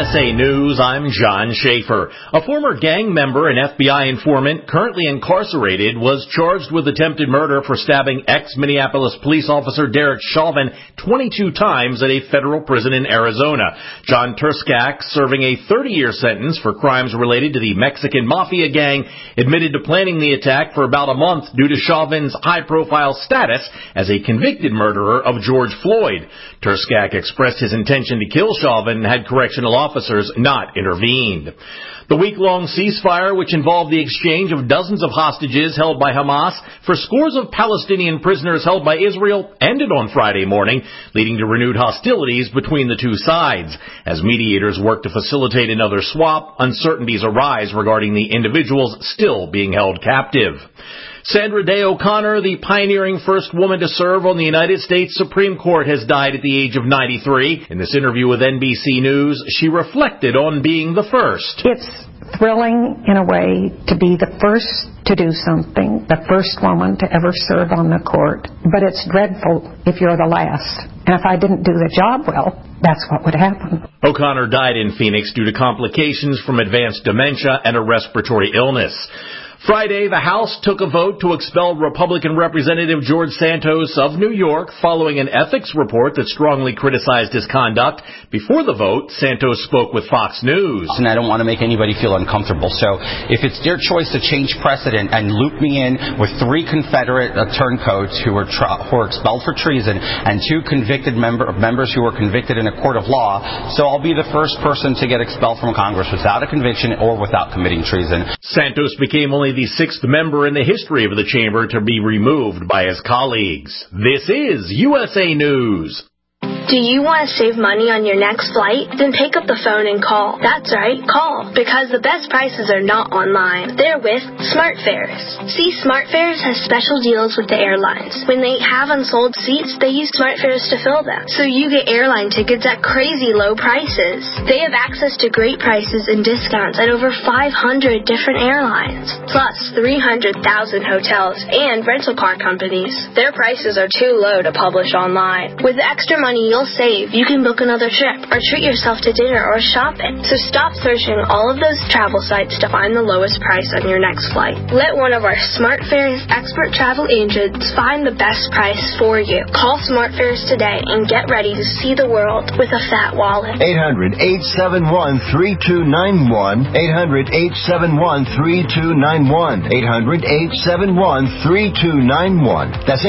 USA News, I'm John Schaefer. A former gang member and FBI informant currently incarcerated was charged with attempted murder for stabbing ex-Minneapolis police officer Derek Chauvin 22 times at a federal prison in Arizona. John Turskak, serving a 30-year sentence for crimes related to the Mexican Mafia gang, admitted to planning the attack for about a month due to Chauvin's high-profile status as a convicted murderer of George Floyd. Turskak expressed his intention to kill Chauvin had correctional officers not intervened. The week-long ceasefire, which involved the exchange of dozens of hostages held by Hamas for scores of Palestinian prisoners held by Israel, ended on Friday morning, leading to renewed hostilities between the two sides. As mediators work to facilitate another swap, uncertainties arise regarding the individuals still being held captive. Sandra Day O'Connor, the pioneering first woman to serve on the United States Supreme Court, has died at the age of 93. In this interview with NBC News, she reflected on being the first. It's thrilling in a way to be the first to do something, the first woman to ever serve on the court. But it's dreadful if you're the last. And if I didn't do the job well, that's what would happen. O'Connor died in Phoenix due to complications from advanced dementia and a respiratory illness. Friday, the House took a vote to expel Republican Representative George Santos of New York following an ethics report that strongly criticized his conduct. Before the vote, Santos spoke with Fox News. And I don't want to make anybody feel uncomfortable. So if it's their choice to change precedent and loop me in with 3 Confederate turncoats who were expelled for treason and 2 convicted members who were convicted in a court of law, so I'll be the first person to get expelled from Congress without a conviction or without committing treason. Santos became only the 6th member in the history of the chamber to be removed by his colleagues. This is USA News. Do you want to save money on your next flight? Then pick up the phone and call. That's right, call. Because the best prices are not online. They're with SmartFares. See, SmartFares has special deals with the airlines. When they have unsold seats, they use SmartFares to fill them. So you get airline tickets at crazy low prices. They have access to great prices and discounts at over 500 different airlines. Plus 300,000 hotels and rental car companies. Their prices are too low to publish online. With the extra money you'll save, you can book another trip or treat yourself to dinner or shopping. So stop searching all of those travel sites to find the lowest price on your next flight. Let one of our SmartFares expert travel agents find the best price for you. Call SmartFares today and get ready to see the world with a fat wallet. 800-871-3291. 800-871-3291. 800-871-3291. That's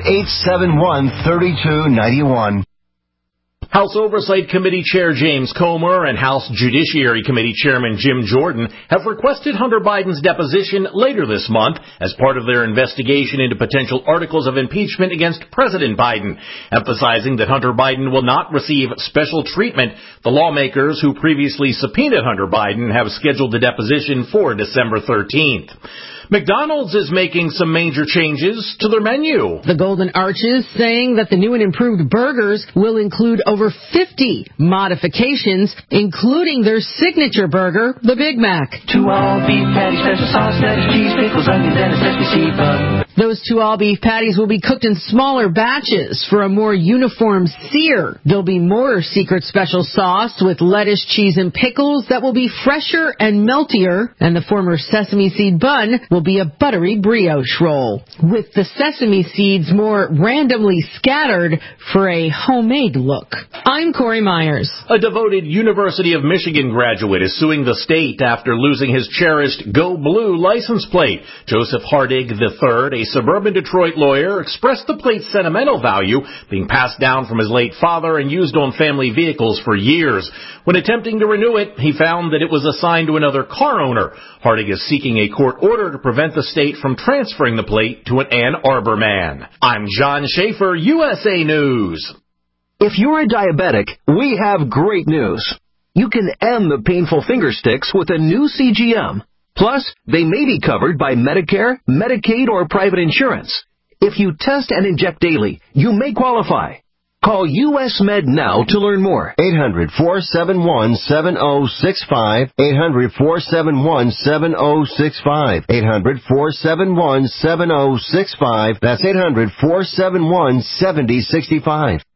800-871-3291. House Oversight Committee Chair James Comer and House Judiciary Committee Chairman Jim Jordan have requested Hunter Biden's deposition later this month as part of their investigation into potential articles of impeachment against President Biden. Emphasizing that Hunter Biden will not receive special treatment, the lawmakers who previously subpoenaed Hunter Biden have scheduled the deposition for December 13th. McDonald's is making some major changes to their menu. The Golden Arches saying that the new and improved burgers will include over 50 modifications, including their signature burger, the Big Mac. 2 all-beef patties, special sauce, lettuce, cheese, pickles, onions, and a sesame seed bun. Those 2 all-beef patties will be cooked in smaller batches for a more uniform sear. There'll be more secret special sauce with lettuce, cheese, and pickles that will be fresher and meltier, and the former sesame seed bun will be a buttery brioche roll, with the sesame seeds more randomly scattered for a homemade look. I'm Corey Myers. A devoted University of Michigan graduate is suing the state after losing his cherished Go Blue license plate. Joseph Hardig III, a suburban Detroit lawyer, expressed the plate's sentimental value, being passed down from his late father and used on family vehicles for years. When attempting to renew it, he found that it was assigned to another car owner. Hardig is seeking a court order to prevent the state from transferring the plate to an Ann Arbor man. I'm John Schaefer, USA News. If you're a diabetic, we have great news. You can end the painful finger sticks with a new CGM. Plus, they may be covered by Medicare, Medicaid, or private insurance. If you test and inject daily, you may qualify. Call US Med now to learn more. 800-471-7065. 800-471-7065. 800-471-7065. That's 800-471-7065.